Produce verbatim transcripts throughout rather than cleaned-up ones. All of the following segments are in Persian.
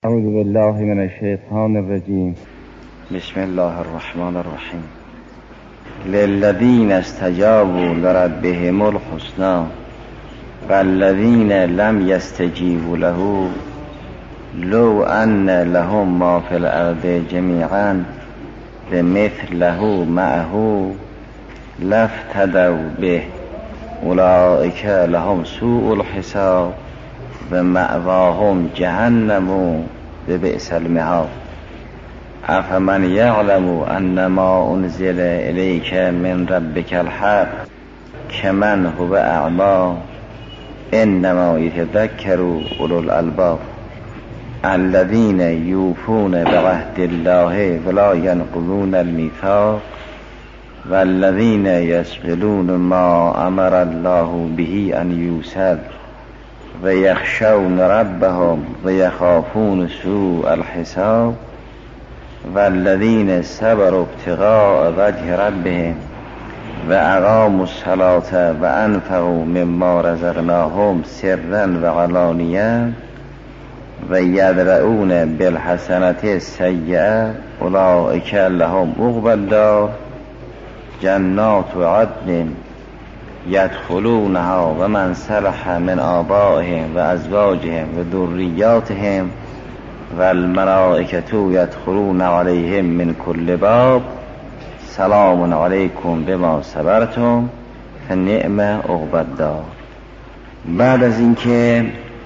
اعوذ بالله من الشیطان الرجیم. بسم الله الرحمن الرحیم. للذین استجابوا لربهم الحسنى والذین لم یستجیبوا له لو ان لهم ما فی الارض جمیعا بمثله معه لافتدوا به اولئک لهم سوء الحساب و مأواهم جهنم و بئس المهاد. افمن یعلم انما انزل الیک من ربک الحق کمن هو اعمی انما یتذکر اولو الالباب الذین یوفون بعهد الله ولا ینقضون المیثاق والذین یصلون ما امر الله به ان یوصل و یخشون ربهم و یخافون سوء الحساب والذین صبروا ابتغاء وجه ربهم و اقاموا الصلاة و انفقوا مما رزقناهم سرا و علانیة و یدرؤون بالحسنة السیئة اولئک لهم عقبی الدار جنات عدن یدخلونها و من صلح من آبائهم و ازواجهم و ذریاتهم و الملائکة یدخلون علیهم من کل باب سلام علیکم بما صبرتم فنعم عقبی الدار. بعد از اینکه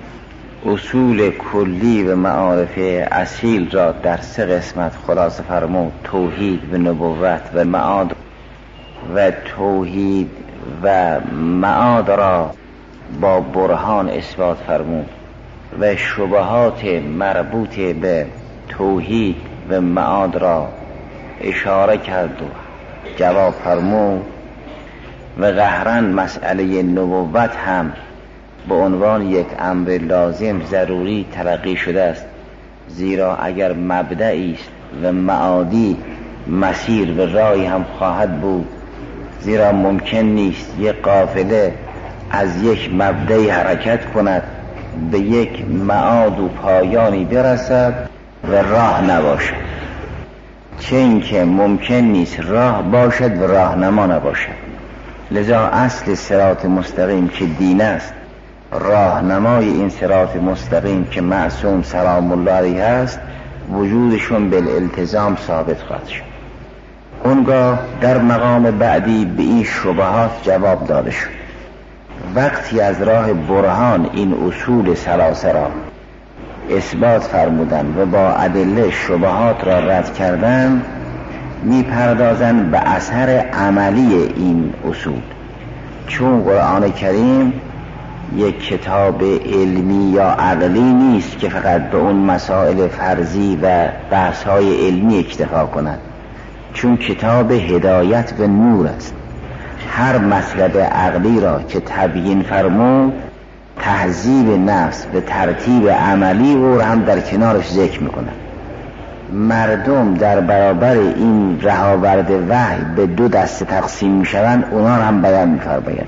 اصول کلی و معارف اصیل را در سه قسمت خلاصه فرمود، توحید و نبوت و معاد، و توحید و معاد را با برهان اثبات فرمود و شبهات مربوط به توحید و معاد را اشاره کرد و جواب فرمود و قهرن مسئله نبوت هم به عنوان یک امر لازم ضروری تلقی شده است، زیرا اگر مبدعی است و معادی مسیر و راهی هم خواهد بود، زیرا ممکن نیست یک قافله از یک مبدعی حرکت کند به یک معاد و پایانی برسد و راه نباشد، چه اینکه ممکن نیست راه باشد و راهنما نباشد. لذا اصل صراط مستقیم که دین است، راهنمای این صراط مستقیم که معصوم سلام الله علیه است، وجودشون بالالتزام ثابت خواهد شد. اونگاه در مقام بعدی به این شبهات جواب داده شد. وقتی از راه برهان این اصول ثلاثه را اثبات فرمودن و با ادله شبهات را رد کردن، می پردازن به اثر عملی این اصول. چون قرآن کریم یک کتاب علمی یا عقلی نیست که فقط به اون مسائل فرضی و بحث‌های علمی اکتفا کند، چون کتاب هدایت و نور است. هر مطلب عقلی را که تبیین فرمود، تهذیب نفس به ترتیب عملی او هم در کنارش ذکر میکنند. مردم در برابر این رهاورد وحی به دو دسته تقسیم میشوند، اونا را هم بیان میفرماید.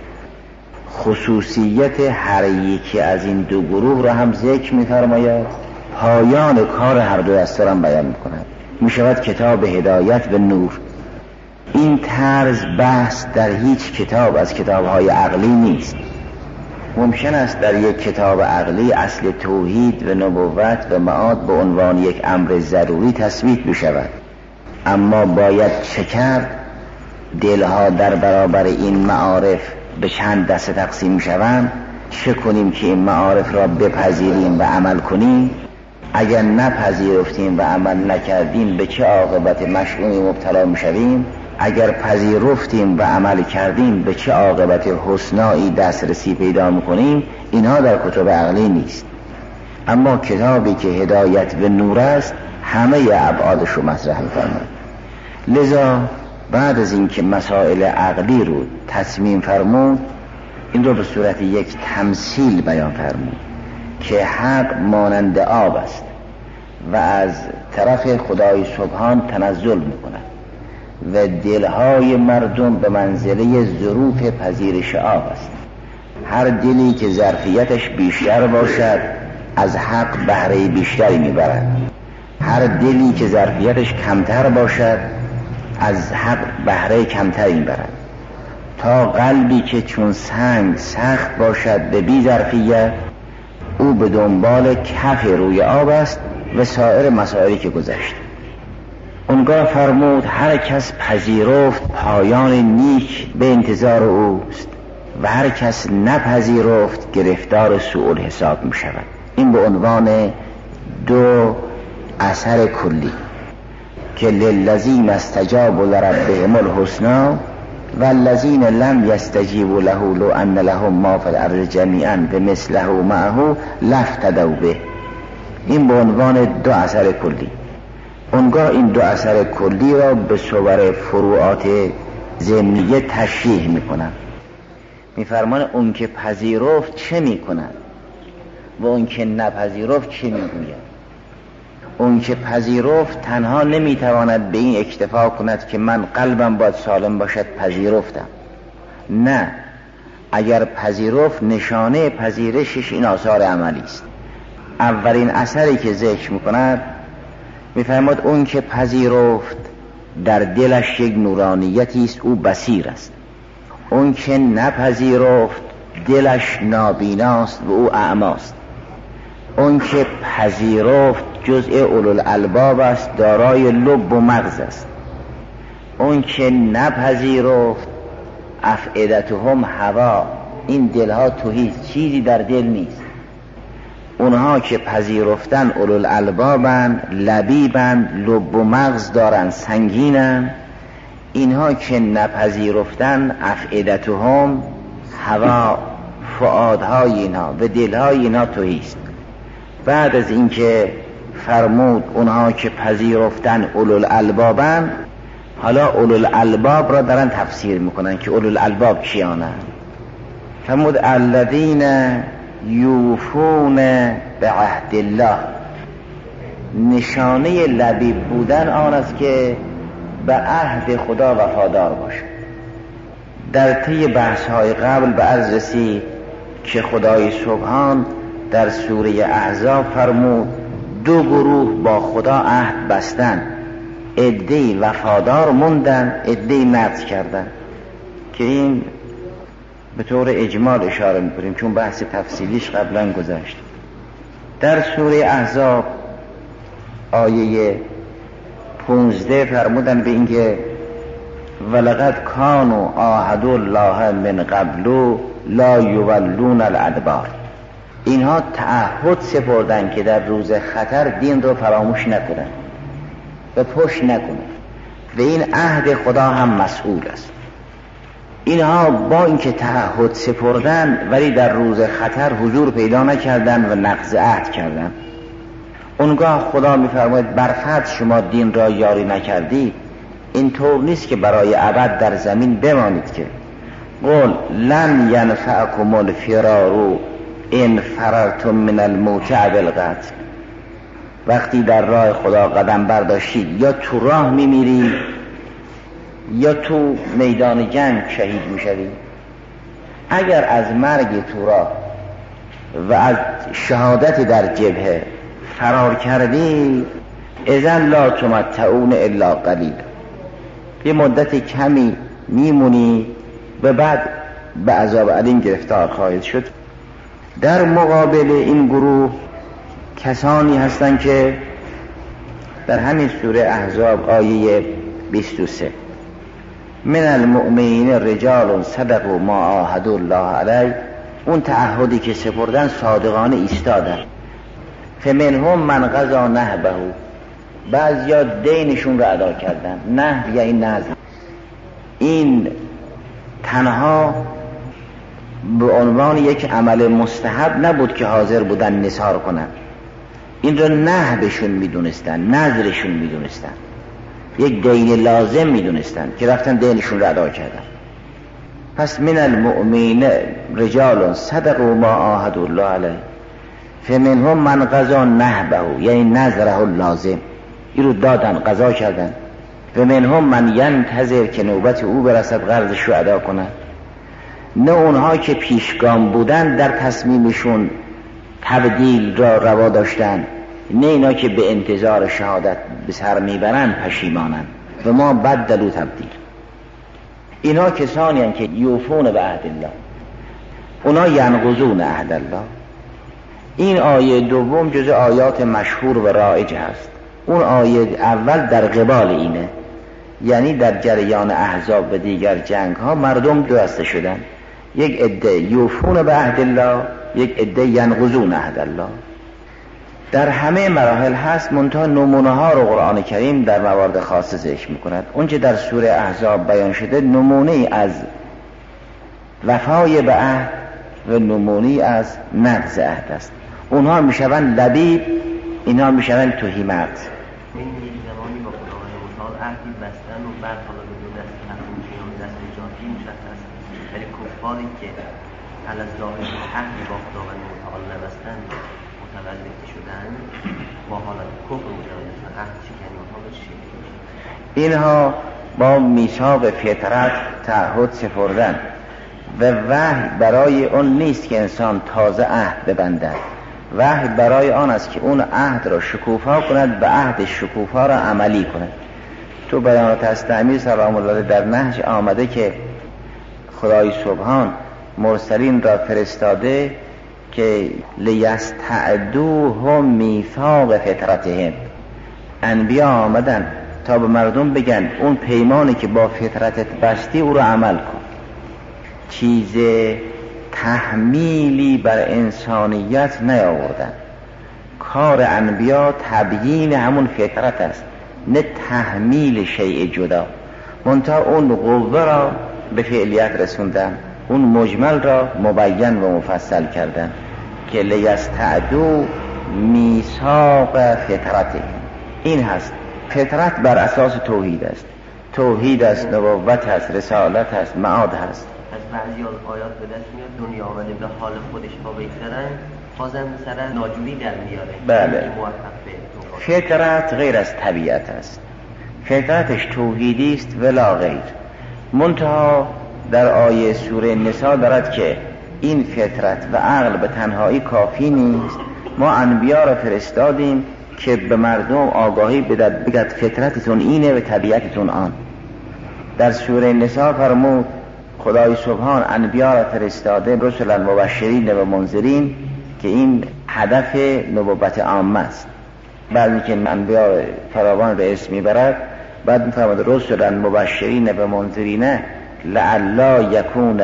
خصوصیت هر یکی از این دو گروه را هم ذکر میفرماید، پایان کار هر دو دسته را هم بیان میکند. میشود کتاب هدایت و نور. این طرز بحث در هیچ کتاب از کتابهای عقلی نیست. ممکن است در یک کتاب عقلی اصل توحید و نبوت و معاد به عنوان یک امر ضروری تثبیت بشود، اما باید چه کرد؟ دلها در برابر این معارف به چند دسته تقسیم شوند. چه کنیم که این معارف را بپذیریم و عمل کنیم؟ اگر نپذیرفتیم و عمل نکردیم به چه عاقبت مشؤومی مبتلا میشویم؟ اگر پذیرفتیم و عمل کردیم به چه عاقبت حسنایی دسترسی پیدا میکنیم؟ اینها در کتب عقلی نیست. اما کتابی که هدایت و نور است، همه ابعادش رو مطرح می‌فرماید. لذا بعد از اینکه مسائل عقلی رو تصمیم فرمود، این رو به صورت یک تمثیل بیان فرمود که حق مانند آب است و از طرف خدای سبحان تنزل میکند و دلهای مردم به منزله ظروف پذیرش آب است. هر دلی که ظرفیتش بیشتر باشد از حق بهره بیشتری میبرد. هر دلی که ظرفیتش کمتر باشد از حق بهره کمتری میبرد، تا قلبی که چون سنگ سخت باشد به بی ظرفیت، او به دنبال کف روی آب است و سایر مسائلی که گذشت. اونگاه فرمود هر کس پذیرفت پایان نیک به انتظار اوست و هر کس نپذیرفت گرفتار سوء الحساب می شود. این به عنوان دو اثر کلی که للذین استجابوا لربهم الحسنی والذین لم یستجیبوا له لو ان لهم ما فی الارض جمیعا بمثله معه لافتدوا به. این به عنوان دو اثر کلی. اونگاه این دو اثر کلی را به صور فروعات ضمنیه تشریح میکنن. میفرمان اون که پذیرفت چه میکنن و اون که نپذیرفت چه میگوید. اون که پذیرفت تنها نمیتواند به این اکتفا کند که من قلبم باید سالم باشد پذیرفتم. نه، اگر پذیرفت نشانه پذیرشش این آثار عملی است. اولین اثری که ذکر میکند میفرماد اون که پذیرفت در دلش یک نورانیتی است، او بصیر است. اون که نپذیرفت دلش نابیناست و او اعماست. اون که پذیرفت جزء اولوالالباب است، دارای لب و مغز است. اون که نپذیرفت افئدتهم هوا، این دلها تهیست، چیزی در دل نیست. اونها که پذیرفتن اولوالالبابند، لبیبند، لب و مغز دارن، سنگینن. اینها که نپذیرفتن افئدتهم هوا، فؤادهای اینها و دلهای اینها تهیست. بعد از اینکه فرمود اونها که پذیرفتن اولوالالبابند، حالا اولوالالباب را دارن تفسیر میکنن که اولوالالباب کیانند. فرمود الذین یوفون به عهد الله، نشانه لبیب بودن آن است که به عهد خدا وفادار باشه. در طی بحث های قبل به عرض رسید که خدای سبحان در سوره احزاب فرمود دو گروه با خدا عهد بستن، عده‌ای وفادار موندن، عده‌ای نقض کردن، که این به طور اجمال اشاره میکنیم چون بحث تفصیلیش قبلا گذشت. در سوره احزاب آیه پونزده فرمودن به اینکه ولقد کانوا عاهدوا الله من قبل لا یولون الادبار، اینها تعهد سپردن که در روز خطر دین رو فراموش نکنن و پشت نکنن و این عهد خدا هم مسئول است. اینها با اینکه تعهد سپردن ولی در روز خطر حضور پیدا نکردن و نقض عهد کردن. اونگاه خدا میفرماید برفرض شما دین را یاری نکردید، این طور نیست که برای ابد در زمین بمانید که قل لن ینفعکم الفرار ان فررتم من الموت بالقتل، وقتی در راه خدا قدم برداشتید یا تو راه میمیرید یا تو میدان جنگ شهید میشوید. اگر از مرگ تو راه و از شهادت در جبهه فرار کردی اذن لا تمتعون الا قلیل، یه مدت کمی میمونی و بعد به عذاب علیم گرفتار خواهید شد. در مقابل این گروه کسانی هستند که در همین سوره احزاب آیه بیست و سه من المؤمنین رجال صدقوا ما عاهدوا الله علیه، اون تعهدی که سپردن صادقانه ایستادن. فمنهم من قضی نحبه، بعضیا دینشون رو ادا کردن. نحب یا این نذر، این تنها به عنوان یک عمل مستحب نبود که حاضر بودن نثار کنن، این رو نحبشون میدونستن، نذرشون میدونستن، یک دین لازم میدونستن که رفتن دینشون رو ادا کردن. پس من المؤمنین رجال صدقوا ما عاهدوا الله علیه فمنهم من قضی نحبه، یعنی نذره اللازم، این رو دادن، قضا کردن. فمنهم من ینتظر که نوبت او برسد قرضش رو ادا کنن. نه اونها که پیشگام بودن در تصمیمشون تبدیل را روا داشتن، نه اینا که به انتظار شهادت به سر میبرن پشیمانن. و ما بدلوا تبدیل، اینا کسانی هستند که یوفون به عهد الله، اونا ینقضون عهد الله. این آیه دوم جز آیات مشهور و رایج هست. اون آیه اول در قبال اینه، یعنی در جریان احزاب و دیگر جنگ ها مردم دو دسته شدن، یک عده یوفون به عهد الله، یک عده ینقضون عهد الله. در همه مراحل هست، منتها نمونه ها رو قرآن کریم در موارد خاصه ذکر میکند. اونچه در سوره احزاب بیان شده نمونه از وفای به عهد و نمونه از نقض عهد است. اونها میشوند لبیب، اینها میشوند تهی مرد. این یک زمانی با خداوند متعال عهدی بستن و بعد حالا به دو دست حقوقی و دست جاتی مشخص، ولی کفاری که علی ظاهر عهدی با خداوند متعال نبستن متولد شدن با حالت کفر متولد شدن، عهد شکنی اونها به چی؟ اینها با میثاق فطرت تعهد سپردن و وحی برای اون نیست که انسان تازه عهد ببندد. وحی برای آن است که اون عهد را شکوفا کند، به عهد شکوفا را عملی کند. تو بیانات استعمیر سلام الله در نهج آمده که خدای سبحان مرسلین را فرستاده که لیستعدوهم میثاق فطرتهم. انبیا آمدن تا به مردم بگن اون پیمانی که با فطرتت بستی او را عمل کن. چیز تحمیلی بر انسانیت نیاوردن. کار انبیا تبیین همون فطرت است، نه تحمیل شیء جدا. منتها اون قوه را به فعلیت رسوندن، اون مجمل را مبین و مفصل کردن که لیستعدو میثاق فطرته. این هست فطرت بر اساس توحید است. توحید است، نبوت است، رسالت است، معاد هست. از بعضی آیات به دست میاد دنیا آمده به حال خودش ها بگذارن، بازم سر ناجوری در میاره. بله. فطرت غیر از طبیعت است، فطرتش توحیدی است ولا غیر. منتها در آیه سوره نساء دارد که این فطرت و عقل به تنهایی کافی نیست، ما انبیا را فرستادیم که به مردم آگاهی بدهد، بگد فطرتتون اینه و طبیعتتون آن. در سوره نساء فرمود خدای سبحان انبیا را فرستاده رسلا مبشرین و منذرین که این هدف نبوت عامه است. بعد که انبیا فراوان را اسم میبرد، بعد میفرماد رسلا مبشرین و منذرین لعلا یکون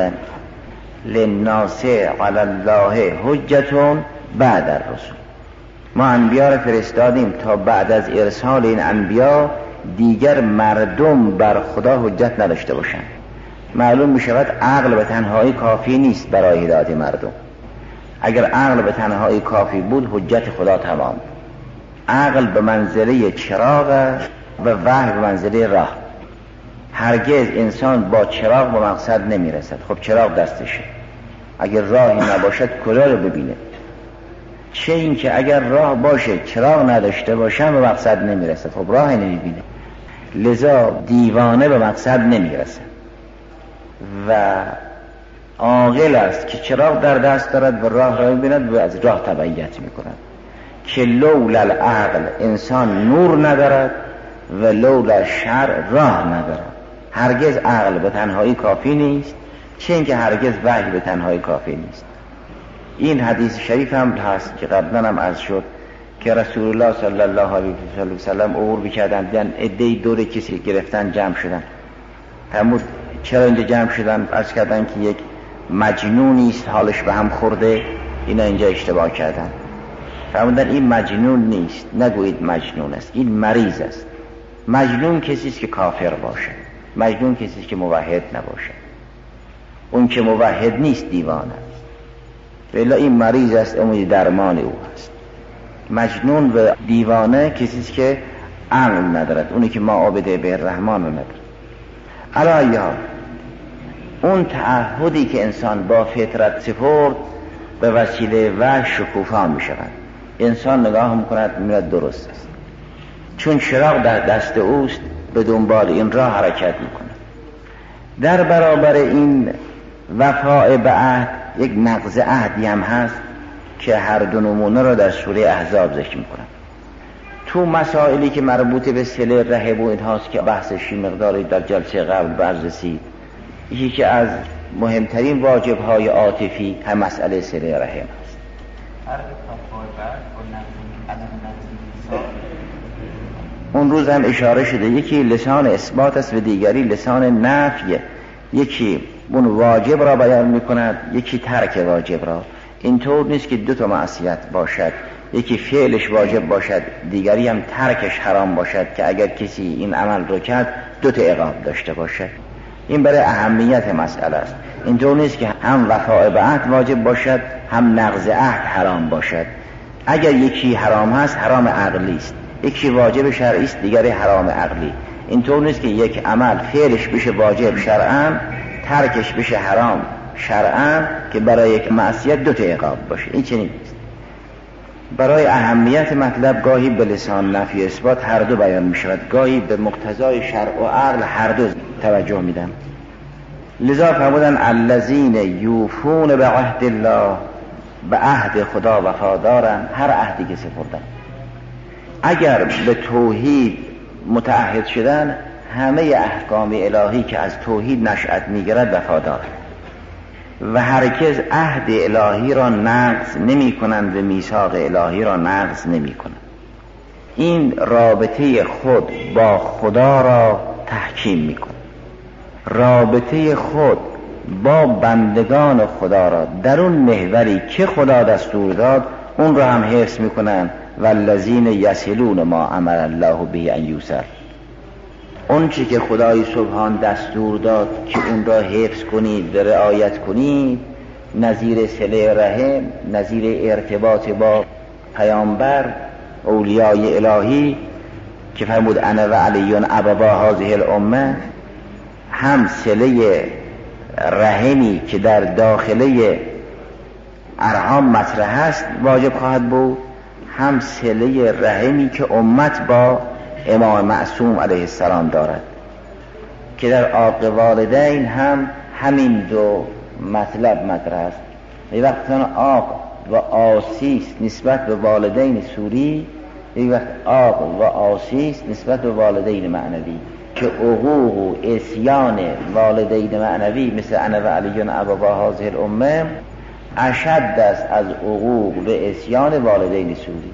للناس علی الله حجتون بعد الرسول. ما انبیا را فرستادیم تا بعد از ارسال این انبیا دیگر مردم بر خدا حجت نداشته باشند. معلوم می شود عقل به تنهایی کافی نیست برای هدایت مردم. اگر عقل به تنهایی کافی بود حجت خدا تمام. عقل به منزله چراغ و وحی به منزله راه. هرگز انسان با چراغ به مقصد نمی رسد. خب چراغ دستشه، اگر راهی نباشد کجا رو ببینه؟ چه این که اگر راه باشه چراغ نداشته باشن به مقصد نمی رسد. خب راهی نمی بینه. لذا دیوانه به مقصد نمی رسد و عاقل است که چراغ در دست دارد و راه را ببیند و از راه تبعیت می کند. که لولا العقل انسان نور ندارد و لولا شرع راه ندارد. هرگز عقل به تنهایی کافی نیست، چه اینکه هرگز وحی به تنهایی کافی نیست. این حدیث شریف هم هست که قبلا هم عرض شد که رسول الله صلی الله علیه و سلم عبور بکردن، دیدن عده‌ای دور کسی گرفتن جمع شدن. فرمود چرا اینجا جمع شدن؟ عرض کردن که یک مجنونی است حالش به هم خورده، اینا اینجا اشتباه کردن. فرمودن این مجنون نیست، نگویید مجنون است، این مریض است. مجنون کسی است که کافر باشه، مجنون کسی است که موحد نباشه. اون که موحد نیست دیوانه است، ولی این مریض است، امید درمان او هست. مجنون و دیوانه کسی است که عقل ندارد، اونی که ما عابده به الرحمن رو ندارد. علی حال اون تعهدی که انسان با فطرت سپرد به وسیله وحی شکوفا می شود. انسان نگاه میکند میبیند درست است، چون چراغ در دست اوست به دنبال این راه حرکت میکند. در برابر این وفاء به عهد یک نقض عهدی هم هست که هر دو نمونه را در سوره احزاب ذکر میکنم. تو مسائلی که مربوط به صله رحم و اینهاست که بحثش مقداری در جلسه قبل بررسید، یکی که از مهمترین واجب‌های عاطفی هم مسئله صله رحم است. اون روز هم اشاره شده یکی لسان اثبات است و دیگری لسان نفی. یکی اون واجب را بیان میکند، یکی ترک واجب را. اینطور نیست که دو تا معصیت باشد، یکی فعلش واجب باشد دیگری هم ترکش حرام باشد که اگر کسی این عمل رو کرد دو تا عقاب داشته باشد. این برای اهمیت مسئله است. اینطور نیست که هم وفاء به عهد واجب باشد هم نقض عهد حرام باشد. اگر یکی حرام هست حرام عقلی است، یکی واجب شرعی است دیگری حرام عقلی. اینطور نیست که یک عمل فعلش بشه واجب شرعاً ترکش بشه حرام شرعاً که برای یک معصیت دو تا عقاب باشه. این چنین نیست. برای اهمیت مطلب گاهی به لسان نفی اثبات هر دو بیان می شود، گاهی به مقتضای شرع و عقل هر دو توجه میدن. لذا فرمودن الذین یوفون به عهد الله، به عهد خدا وفادارن، هر عهدی که سپردن. اگر به توحید متعهد شدن همه احکام الهی که از توحید نشأت میگیرد وفادارن و هرگز عهد الهی را نقض نمی کنند و میثاق الهی را نقض نمی کنند. این رابطه خود با خدا را تحکیم می کنند، رابطه خود با بندگان خدا را در اون محوری که خدا دستور داد اون را هم حفظ می کنند. والذین یصلون ما امر الله به ان یوصل، اون چی که خدای سبحان دستور داد که اون را حفظ کنید و رعایت کنید، نظیر صله رحم، نظیر ارتباط با پیامبر اولیای الهی که فرمود انا و علی ابوا هذه الامه، هم صله رحمی که در داخله ارحام مطرح است واجب خواهد بود، هم صله رحمی که امت با امام معصوم علیه السلام دارد که در عاق والدین هم همین دو مطلب مطرح است. یک وقت عاق و آسیست نسبت به والدین سوری، یک وقت عاق و آسیست نسبت به والدین معنوی که عقوق و عصیان والدین معنوی مثل انا و علی ابوا هذه الامه اشد است از عقوق و عصیان والدین سوری.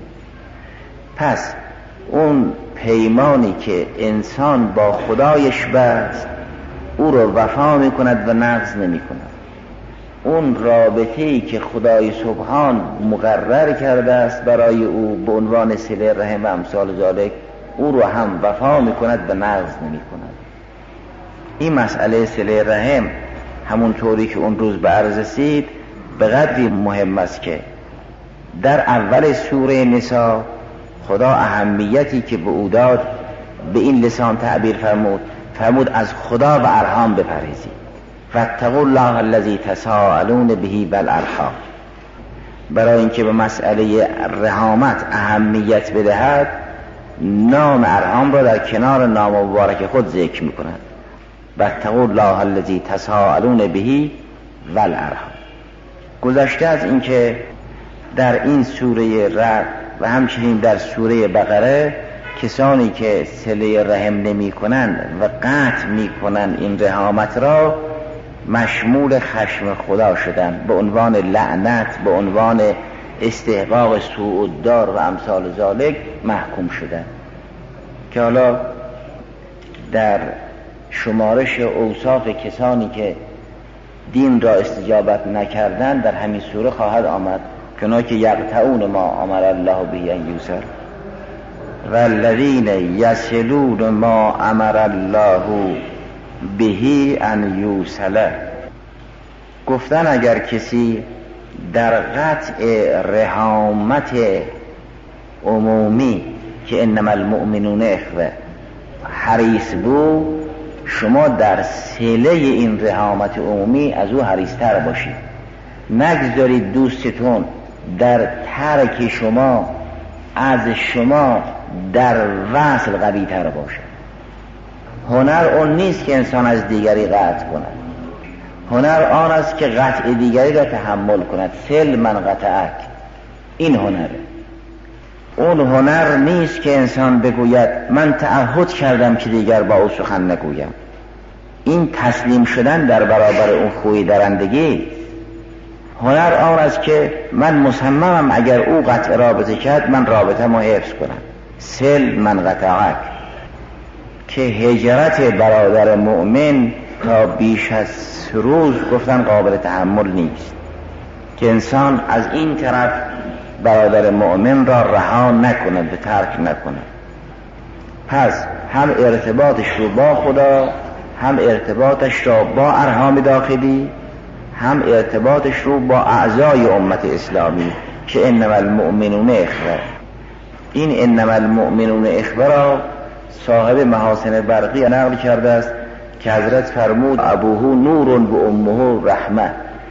پس اون پیمانی که انسان با خدایش بست او رو وفا می کند و نقض نمی کند. اون رابطه‌ای که خدای سبحان مقرر کرده است برای او به عنوان صله رحم و امثال ذالک او رو هم وفا می کند و نقض نمی کند. این مسئله صله رحم همون طوری که اون روز به عرض رسید به قدری مهم است که در اول سوره نساء خدا اهمیتی که به او داد به این لسان تعبیر فرمود، فرمود از خدا و ارحام بپرهیزید. فاتقوا الله الذی تساءلون به والارحام، برای اینکه به مسئله رحامت اهمیت بدهد نام ارحام را در کنار نام مبارک خود ذکر میکند. واتقوا الله الذی تساءلون به والارحام. گذشته از اینکه در این سوره رعد و همچنین در سوره بقره کسانی که صله رحم نمی کنند و قطع می کنند این رحامت را مشمول خشم خدا شدند، به عنوان لعنت، به عنوان استحقاق سوء الدار و امثال ذالک محکوم شدند. که حالا در شمارش اوصاف کسانی که دین را استجابت نکردند در همین سوره خواهد آمد که اونها که یقطعون ما امر الله به ان یوصل والذین یصلون ما امر الله به ان یوصل. گفتن اگر کسی در قطع رحامت عمومی که انما المؤمنون اخوه حریص بود، شما در صله این رحامت عمومی از او حریص‌تر باشید. نگذارید دوستتون در ترک شما از شما در وصل قوی تر باشه. هنر اون نیست که انسان از دیگری قطع کند، هنر آن است که قطع دیگری را تحمل کند. سل من قطعک، این هنره. اون هنر نیست که انسان بگوید من تعهد کردم که دیگر با او سخن نگویم. این تسلیم شدن در برابر اون خوی درندگی. هنر آن است که من مصممم اگر او قطع رابطه کرد من رابطه ما حفظ کنم. سل من قطعک، که هجرت برادر مؤمن تا بیش از روز گفتن قابل تحمل نیست، که انسان از این طرف برادر مؤمن را رها نکنه، به ترک نکنه. پس هم ارتباطش رو با خدا، هم ارتباطش را با ارحام داخلی، هم ارتباطش رو با اعضای امت اسلامی که انما المؤمنون اخوه. این انما المؤمنون اخوه را صاحب محاسن برقی نقل کرده است که حضرت فرمود ابوه نور و امه رحمه.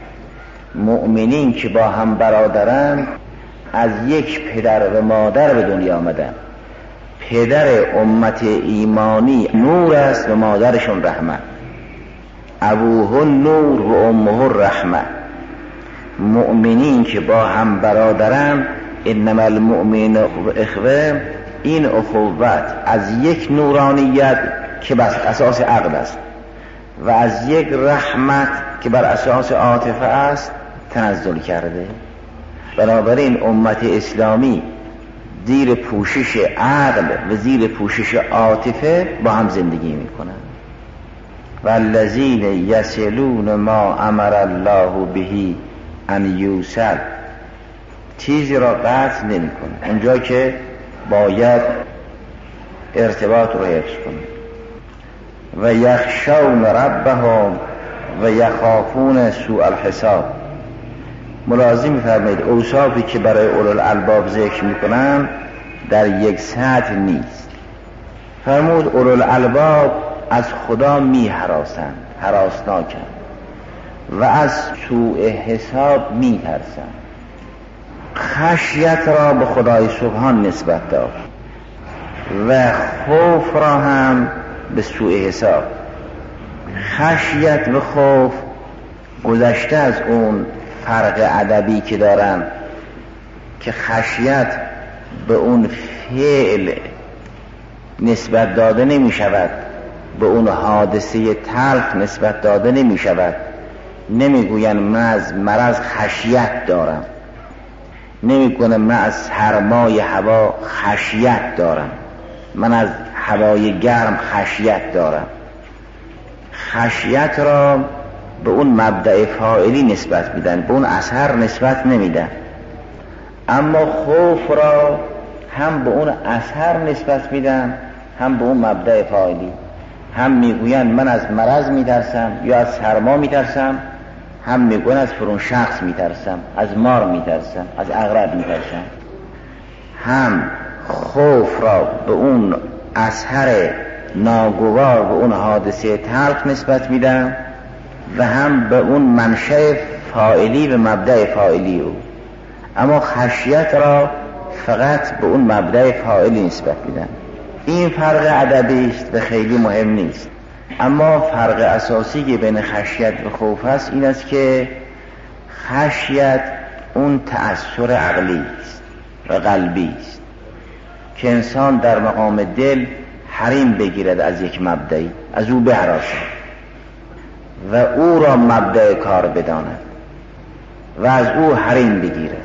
مؤمنین که با هم برادرند از یک پدر و مادر به دنیا آمدن. پدر امت ایمانی نور است و مادرشون رحمه. ابوه نور و امه رحمه. مؤمنین که با هم برادرند انما المؤمنون اخوه، این اخوت از یک نورانیت که بر اساس عقل است و از یک رحمت که بر اساس عاطفه است تنزل کرده. بنابراین امت اسلامی زیر پوشش عقل و زیر پوشش عاطفه با هم زندگی میکنند. والذین یصلون ما امر الله به ان یوصل، چیزی را قطع نمی کنه اونجا که باید ارتباط رو حفظ کنه. و یخشون ربهم و یخافون سوء الحساب. ملاحظه می‌فرمایید اوصافی که برای اولوالالباب ذکر میکنن در یک سطح نیست. فرمود اولوالالباب از خدا می‌هراسند، هراسناکند، و از سوء حساب می‌ترسند. خشیت را به خدای سبحان نسبت داد و خوف را هم به سوء حساب. خشیت و خوف گذشته از اون فرق ادبی که دارن که خشیت به اون فعل نسبت داده نمی شود، به اون حادثه تلخ نسبت داده نمی شود. نمی گوین من از مرض خشیت دارم، نمی کنم من از سرمای هوا خشیت دارم، من از هوای گرم خشیت دارم. خشیت را به اون مبدأ فاعلی نسبت میدن، به اون اثر نسبت نمیدن. اما خوف را هم به اون اثر نسبت میدن، هم به اون مبدأ فاعلی. هم میگوین من از مرض میترسم یا از سرما میترسم، هم میگوین از فرون شخص میترسم، از مار میترسم، از عقرب میترسم. هم خوف را به اون اثر ناگوار، به اون حادثه تلخ نسبت میدن و هم به اون منشأ فاعلی و مبدأ فاعلی او. اما خشیت را فقط به اون مبدأ فاعلی نسبت میدن. این فرق ادبی است و خیلی مهم نیست. اما فرق اساسی که بین خشیت و خوف است این است که خشیت اون تأثیر عقلی است و قلبی است که انسان در مقام دل حریم بگیرد از یک مبدعی، از او بهراسد و او را مبدأ کار بداند و از او حریم بگیرد.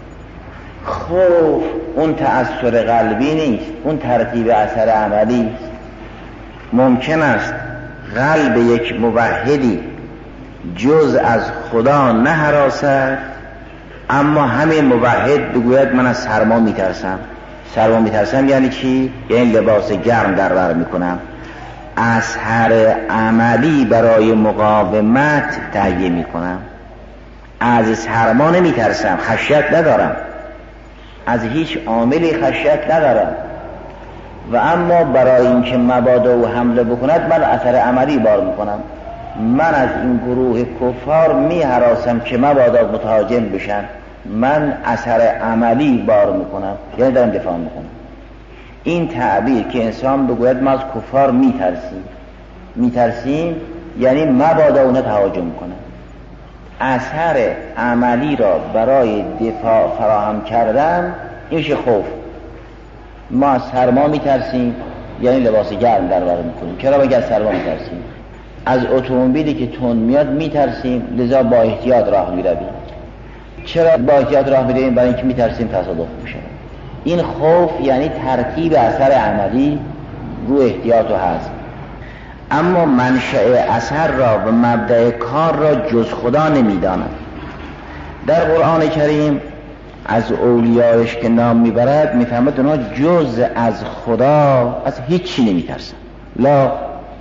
خوف اون تأثیر قلبی نیست، اون ترتیب اثر عملی است. ممکن است قلب یک موحدی جز از خدا نهراسد، اما همین موحد بگوید من از سرما میترسم. سرما میترسم یعنی چی؟ یعنی لباس گرم در بر میکنم. اثر عملی برای مقاومت تهیه میکنم. از سرما نمیترسم، خشیت ندارم، از هیچ عاملی خشیت ندارم، و اما برای اینکه مبادا او حمله بکند من اثر عملی بار میکنم. من از این گروه کفار میهراسم که مبادا متهاجم بشن، من اثر عملی بار میکنم، یعنی دارم دفاع میکنم. این تعبیر که انسان بگوید ما از کفار میترسیم، میترسیم یعنی مبادا اونا تهاجم کنن. اثر عملی را برای دفاع فراهم کردن، این میشه خوف. ما از سرما میترسیم، یعنی لباس گرم در واقع میکنیم. چرا بگه از سرما میترسیم؟ از اتومبیلی که تند میاد میترسیم، لذا با احتیاط راه میرویم. چرا با احتیاط راه میرویم؟ برای اینکه میترسیم تصادف بشه. این خوف یعنی ترتیب اثر عملی رو احتیاط و حذف. اما منشأ اثر را و مبدأ کار را جز خدا نمیداند. در قرآن کریم از اولیایش که نام میبرد میفهمد اونا جز از خدا از هیچی نمیترسن. لا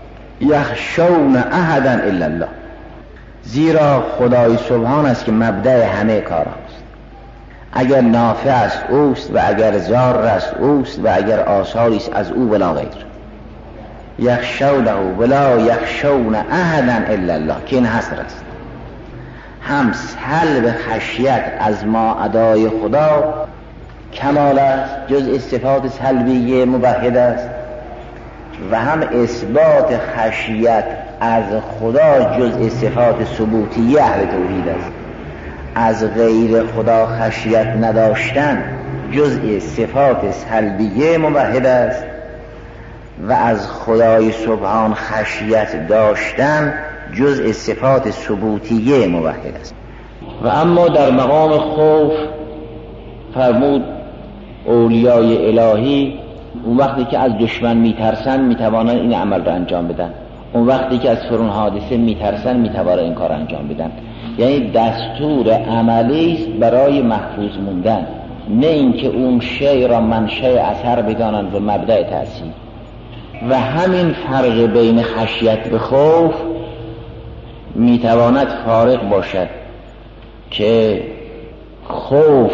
یخشون احدا الا الله، زیرا خدای سبحان است که مبدأ همه کار است. اگر نافع است اوست و اگر ضار است اوست و اگر آثاری است از او ولا غیر. یخشونه ولا یخشون احدا الا الله، که این حصر است. هم سلب خشیت از ما ادای خدا کمال است، جز صفات سلبیه مبهد است، و هم اثبات خشیت از خدا جز صفات ثبوتیه اهل توحید است. از غیر خدا خشیت نداشتن جز صفات سلبیه مبهد است، و از خدای سبحان خشیت داشتن جز صفات ثبوتیه موحد است. و اما در مقام خوف فرمود اولیای الهی اون وقتی که از دشمن میترسن میتوانن این عمل را انجام بدن، اون وقتی که از فرون حادثه میترسن میتوانن این کار انجام بدن. یعنی دستور عملی است برای محفوظ موندن، نه اینکه اون شی را منشأ اثر بدانند و مبدأ تأثیر. و همین فرق بین خشیت و خوف میتواند فارق باشد که خوف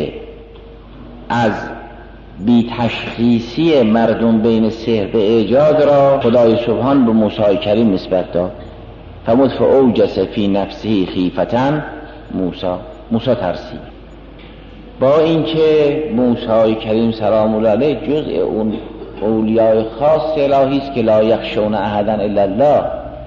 از بی تشخیصی مردم بین سحر به ایجاد را خدای سبحان به موسی کریم نسبت داد. فرمود فاوجس فی نفسه خیفة موسی، موسی ترسید. با اینکه موسی کریم سلام الله علیه جزء اون اولیای خاص الهی است که لا یخشون احدا الا الله،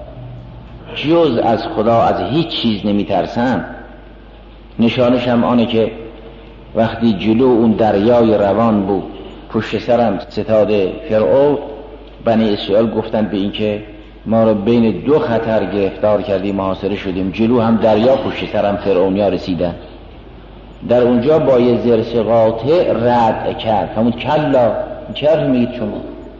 جز از خدا از هیچ چیز نمیترسن. نشانش هم آنه که وقتی جلو اون دریای روان بود پشت سرم ستاد فرعون، بنی اسرائیل گفتن به این که ما رو بین دو خطر گرفتار کردیم، محاصره شدیم، جلو هم دریا پشت سرم فرعونیا رسیدن. در اونجا با یه زرس قاطع رد کرد، همون کلا چرا میگید شما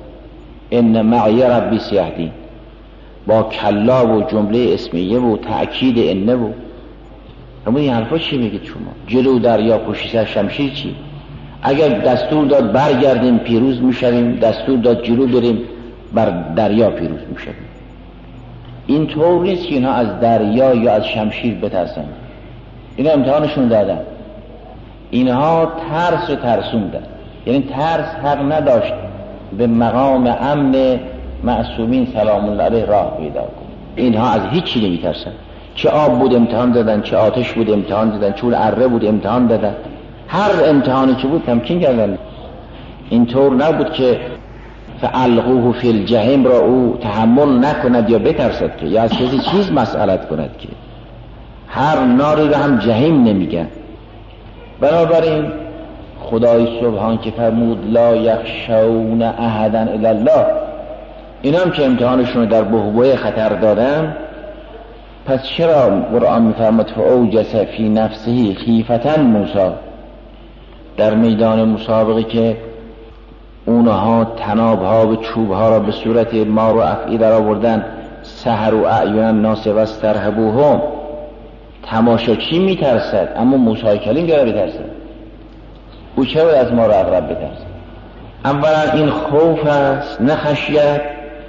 ان معی ربی سیهدین، با کلا و جمله اسمیه و تأکید انه و همون این حرفا چی میگید شما؟ جلو دریا پشت سر شمشیر چی؟ اگر دستور داد برگردیم پیروز میشویم، دستور داد جلو بریم بر دریا پیروز میشویم. این طور نیست که اینا از دریا یا از شمشیر بترسن، اینا امتحانشون دادن. اینها ترس و ترسوندن، یعنی ترس حق نداشت به مقام امن معصومین سلام الله علیه راه پیدا کنه. اینها از هیچی نمیترسن، چه آب بود امتحان دادن، چه آتش بود امتحان دادن، چه اره بود امتحان دادن، هر امتحانی که بود تمکین کردن. اینطور نبود که فالقوه فی الجحیم را او تحمل نکند یا بترسد که یا از کسی چیز مسئلت کند، که هر ناری را هم جحیم نمیگن. بنابراین خدای سبحان که فرمود لا یخشون احدا الا الله، اینا هم که امتحانشون در بحبوح خطر دادن، پس چرا قرآن میفرماد فاوجس فی نفسه خیفة موسی؟ در میدان مسابقه که اونها تنابها و چوبها را به صورت مار و افعی در آوردن، سحر و اعین الناس و استرهبوهم، تماشاچی میترسد اما موسی کلیم گره بترسد. او چرا از مار و عقرب بترسد؟ اولا این خوف است نه خشیت،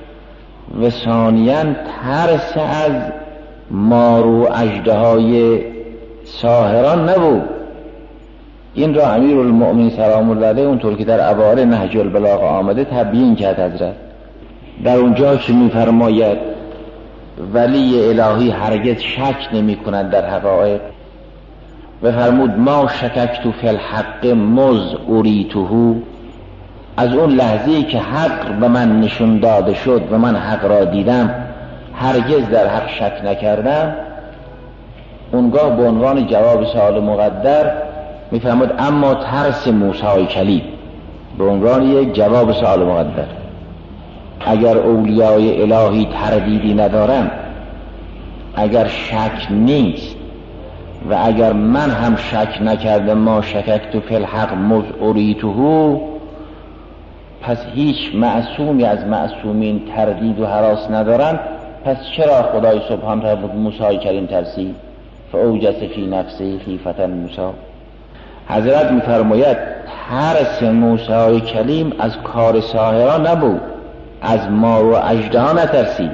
و ثانیاً ترس از مار و اژدهای ساحران نبود. این را امیرالمؤمنین سلام الله علیه اونطور که در اوائل نهج البلاغه آمده تبیین کرد حضرت، در اونجا که میفرماید ولی الهی هرگز شک نمی کند در حقایق، و فرمود ما شککت فی الحق مز اریته، از اون لحظه‌ای که حق به من نشون داده شد و من حق را دیدم هرگز در حق شک نکردم. اونگاه به عنوان جواب سوال مقدر میفرمود اما ترس موسی کلیم به عنوان یک جواب سوال مقدر. اگر اولیای الهی تردیدی ندارن، اگر شک نیست و اگر من هم شک نکردم ما شککت فی الحق مذ اریته، پس هیچ معصومی از معصومین تردید و هراس ندارن، پس چرا خدای سبحان تعالی موسی کلیم ترسید؟ فاوجس فی نفسه خیفة موسی. حضرت میفرماید ترس موسی کلیم از کار ساحران نبود، از مار و اژدها نترسید.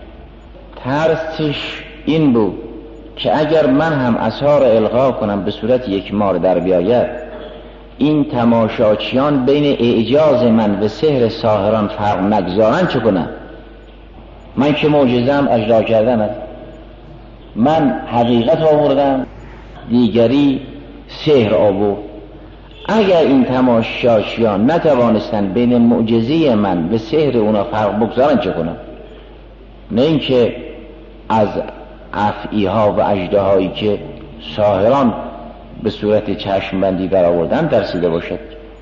ترسش این بود که اگر من هم عصا را القا کنم به صورت یک مار در بیاید، این تماشاچیان بین اعجاز من و سحر ساحران فرق نگذارن چه کنم؟ من که معجزه‌ام اجرا کردن است، من حقیقت آوردم، دیگری سحر آورد. اگر این تماشاچیان نتوانستن بین معجزه من و سحر اونا فرق بگذارن چه کنم؟ نه اینکه از افعی ها و اژدهایی که ساحران به صورت چشم بندی در آوردن ترسیده باشد.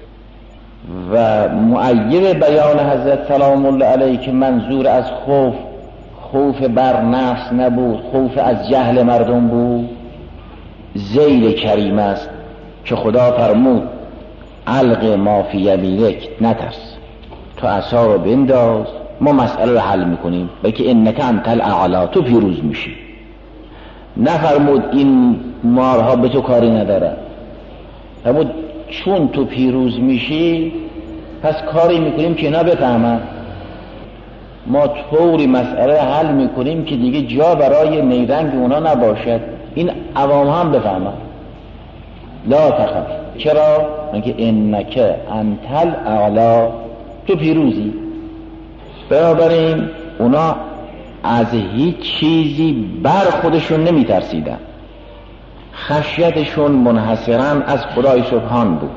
و مؤید بیان حضرت سلام الله علیه که منظور از خوف خوف بر نفس نبود، خوف از جهل مردم بود. ذیل کریم است که خدا فرمود الق ما فی یمینک، نترس، تو عصا رو بنداز، ما مسئله رو حل میکنیم، بلکه انک انت الاعلی، تو پیروز میشی. نفرمود این مارها به تو کاری نداره، فرمود چون تو پیروز میشی پس کاری میکنیم که اینا بفهمن. ما طوری مسئله حل میکنیم که دیگه جا برای نیرنگ اونا نباشد، این عوام هم بفهمن. لا تخف، چرا؟ اینکه انک انت الاعلی، تو پیروزی. بنابراین اونا از هیچ چیزی بر خودشون نمی ترسیدن، خشیتشون منحصراً از خدای سبحان بود.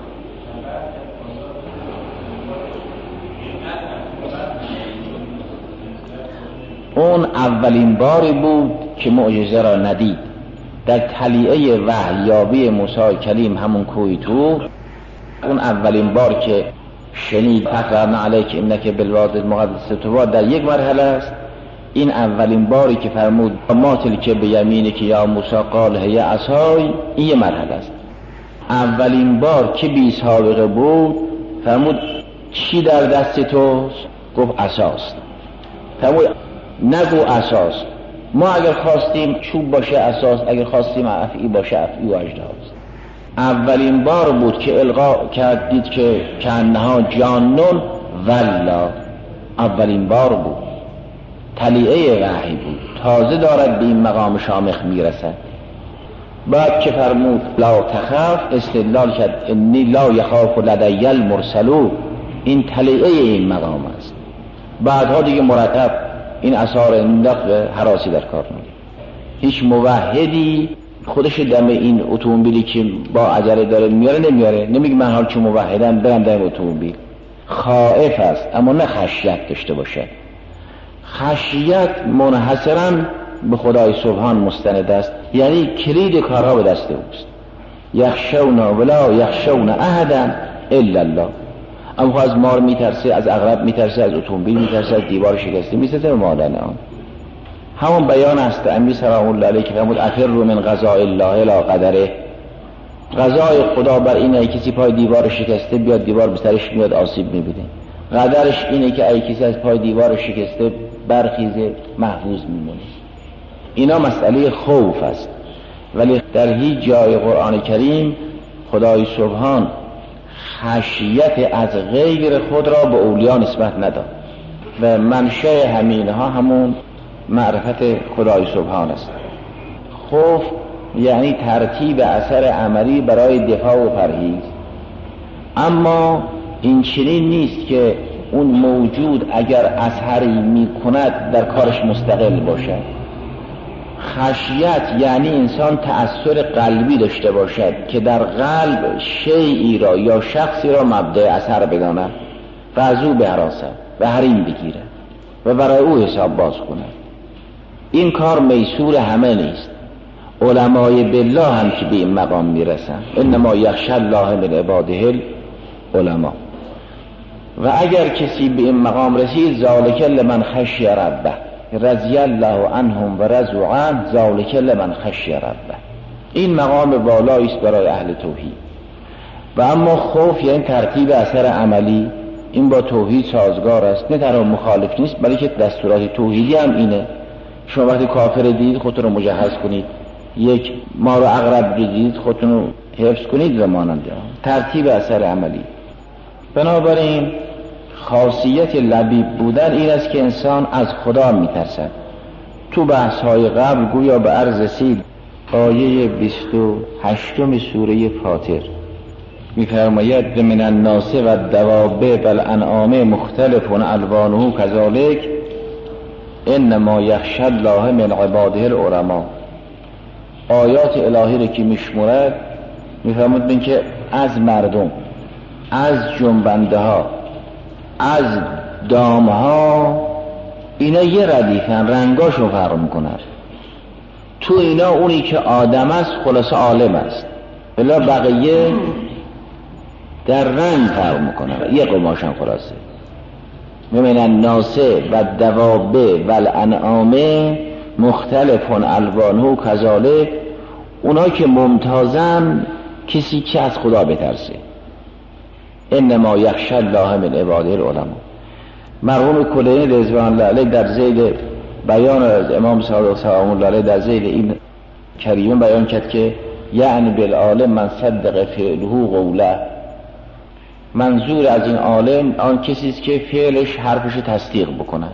اون اولین باری بود که معجزه را ندید. در طلیعه وحییابی موسی کلیم، همون کوه طور، اون اولین بار که شنید فقرنا علیک انک بالوادی المقدس طوی، در یک مرحله است. این اولین باری که فرمود ما تلک بیمینک یا موسی قال هی عصای، این یه مرحله است. اولین بار که بی سابقه بود فرمود چی در دست توست؟ گفت عصاست. فرمود نگو عصاست، ما اگر خواستیم چوب باشه عصاست، اگر خواستیم افعی باشه افعی و اژدهاست. اولین بار بود که القا کرد، دید که کانها جانون والله، اولین بار بود، طلیعه وحی بود، تازه دارد به این مقام شامخ میرسد. بعد که فرمود لا تخاف، استدلال کرد انی لا یخاف لدی المرسلون، این طلیعه این مقام است. بعدها دیگه مرتب این اثار انداخت و حراسی در کار نمید. هیچ موحدی خودش دم این اتومبیلی که با عجله داره میاره نمیاره، نمیگه من حال چون موحدم برم دم اتومبیل. خائف است اما نه خشیت داشته باشه. خشیت منحصراً به خدای سبحان مستند است، یعنی کلید کارها به دست اوست. یخشون ولا یخشون احدا الا الله. اما از مار میترسه، از عقرب میترسه، از اتومبیل میترسه، از دیوار شکسته میترسه به مادن آن. همون بیان است امی سلام الله علیه که فرمود افر من قضاء الله الی قدره. قضای خدا بر اینه کسی پای دیوار شکسته بیاد دیوار به سرش میاد آسیب میبینه. قدرش اینه که ای کسی از پای دیوار شکسته برخیزه محفوظ میمونه. اینا مسئله خوف است، ولی در هیچ جای قرآن کریم خدای سبحان خشیت از غیر خود را به اولیاء نسبت نداد و منشأ همینها همون معرفت خدای سبحان است. خوف یعنی ترتیب اثر عملی برای دفاع و پرهیز. اما این چنین نیست که اون موجود اگر اثری می کند در کارش مستقل باشد. خشیت یعنی انسان تأثیر قلبی داشته باشد که در قلب شیئی را یا شخصی را مبدأ اثر بداند و از او بهراسد و حریم بگیرد و برای او حساب باز کند. این کار میسور همه نیست. علمای بالله هم که به این مقام میرسن، انما یخشی الله من عباده العلماء. و اگر کسی به این مقام رسید، ذالک لمن خشی ربه، رضی الله عنهم و رضوا عنه، ذالک لمن خشی ربه. این مقام بالایی است برای اهل توحید. و اما خوف یعنی ترتیب اثر عملی، این با توحید سازگار است، نه تنها مخالف نیست بلکه دستورات توحیدی هم اینه. شما وقتی کافر دید خودتون رو مجهز کنید، یک مار و عقرب دید خودتون رو حفظ کنید و مانند ترتیب اثر عملی. بنابراین خاصیت لبیب بودن این است که انسان از خدا میترسد. تو بحث های قبل گویا به عرض رسید، آیه بیست و هشتم سوره فاطر میفرماید من الناس و الدواب والانعام مختلف الوانه کذالک انما یخشی الله من عباده العلماء. آیات الهی رو که میشمرد میفرمود که از مردم، از جنبنده ها، از دام ها، اینا یه ردیفن، رنگاشو فرق میکنن. تو اینا اونی که آدم است خلاص عالم است، بلا بقیه در رنگ فرق میکنن، یه قماشن خلاصه. من الناس و الدواب والانعام مختلف الوانه کذالک، اونا که ممتازن کسی که از خدا بترسه. انما یخشی الله من عباده العلماء. مرحوم کلینی رضوان الله علیه در ذیل بیان از امام صادق سلام الله علیه در ذیل این کریمه بیان کرد که یعنی بالعالم من صدق فعله قوله، منظور از این عالم آن کسی است که فعلش حرفش تصدیق بکنه.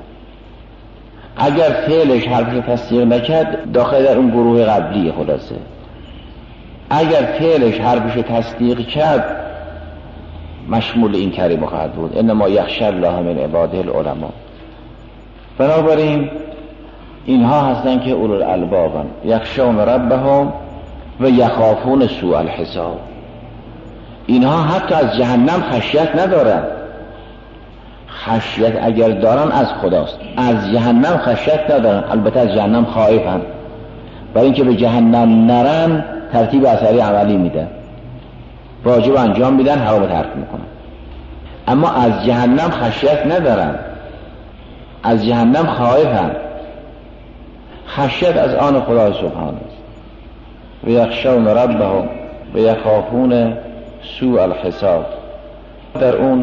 اگر فعلش حرفش تصدیق نکرد داخل در اون گروه قبلی خلاصه. اگر فعلش حرفش تصدیق کرد مشمول این کریمه خواهد بود، انما یخشی الله من عباده العلماء. بنابراین اینها هستن که اولو الالبابن، یخشون ربهم و یخافون سوء الحساب. اینها حتی از جهنم خشیت ندارن. خشیت اگر دارن از خداست، از جهنم خشیت ندارن. البته از جهنم خائفن، برای اینکه به جهنم نرن ترتیب اثری عملی میدن، واجب انجام میدن، حرام ترک میکنن. اما از جهنم خشیت ندارن، از جهنم خائفن. خشیت از آن خدا سبحانه است. و یخشون ربهم و یخافون سوء الحساب. در اون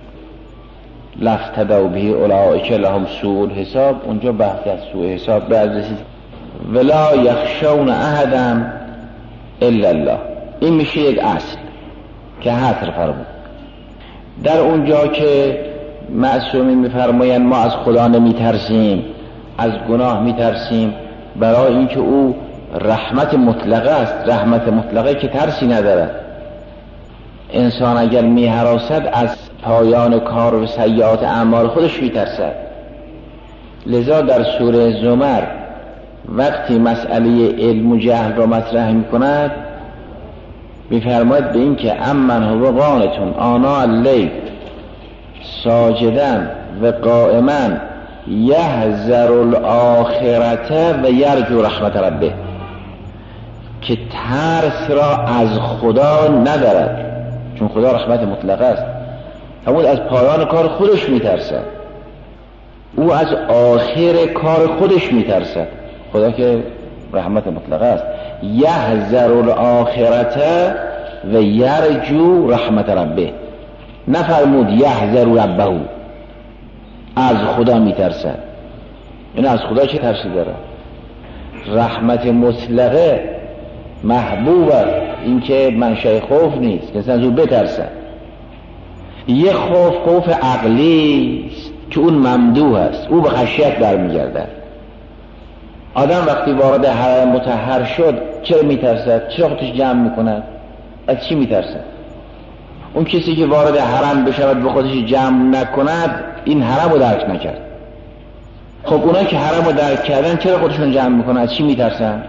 لفتدوا به اولئک لهم سوء الحساب، اونجا بحث از سوء حساب به از رسید. ولا یخشون احدا الا الله. این میشه یک اصل که حصر فرمود. در اونجا که معصومین میفرمایند ما از خدا نمیترسیم، از گناه میترسیم، برای اینکه او رحمت مطلقه است. رحمت مطلقه که ترسی نداره. انسان اگر میهراسد از پایان کار و سیئات اعمال خودش میترسد. لذا در سوره زمر وقتی مسئله علم و جهل را مطرح میکند میفرماید به این که امن هو قانتون آناء اللیل ساجدا و قائما یحذر الاخرة و یرجو رحمت ربه، که ترس را از خدا ندارد، چون خدا رحمت مطلقه است. همون از پایان کار خودش میترسد، او از آخر کار خودش میترسد. خدا که رحمت مطلقه است. یحذر الاخرة و یرجو رحمت ربه، نفرمود یحذر ربه، از خدا میترسد. این از خدا چه ترسی داره؟ رحمت مطلقه محبوب است، این که منشأ خوف نیست، کسی از او بترسد. یه خوف خوف عقلی است که اون ممدوح است، او به خشیت برمیگردد. آدم وقتی وارد حرم مطهر شد چرا میترسد؟ چرا خودش جمع میکند؟ از چی میترسد؟ اون کسی که وارد حرم بشود به خودش جمع نکند این حرم رو درک نکرد. خب اونا که حرم رو درک کردن چرا خودشون جمع میکنن؟ از چی میترسن؟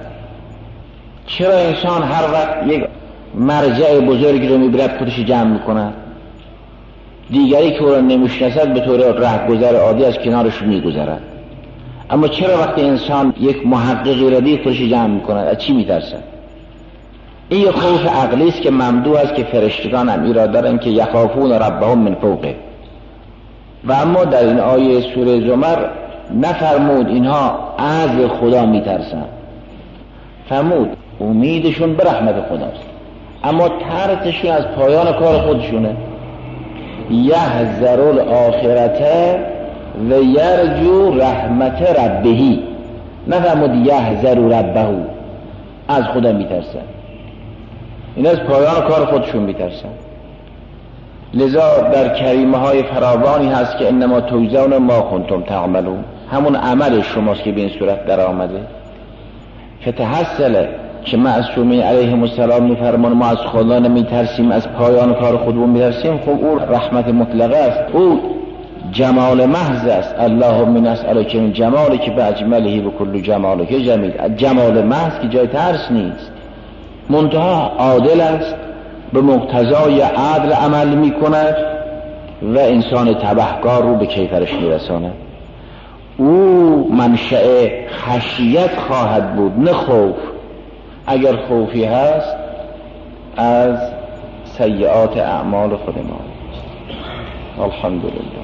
چرا انسان هر وقت یک مرجع بزرگی رو میبرد خودش جمع میکنه؟ دیگری که او را نمیشناسد به طور رهگذر عادی از کنارش میگذرد. اما چرا وقتی انسان یک محققی را دید خودش جمع میکنه؟ از چی میترسه؟ این یک خوف عقلی است که ممدوح است که فرشتگان هم ایراد دارن که یخافون ربهم من فوقه. و اما در این آیه سوره زمر نفرمود اینها از خدا میترسن، فرمود امیدشون به رحمت خداست، اما ترسشون از پایان کار خودشونه. یحذر الاخرته و یرجو رحمت ربهی، نفرمود یحذر ربه، از خدا میترسن، این از پایان کار خودشون میترسن. لذا در کریمه های فراوانی هست که انما تجزون ما کنتم تعملون، همون عمل شماست که به این صورت در آمده. فتحصله که معصومین علیهم السلام میفرمان ما از خدا نمیترسیم، از پایان کار خودمون میترسیم، خب او رحمت مطلقه است، او جمال محض است. اللهم نسألک من جمالک باجمله و کل جمالک جمیل، جمال محض که جای ترس نیست، منتها عادل است، به مقتضای عدل عمل میکند و انسان تبهکار رو به کیفرش میرساند. او منشأ خشیت خواهد بود نه خوف. اگر خوفی هست از سیئات اعمال خود ما. الحمدلله.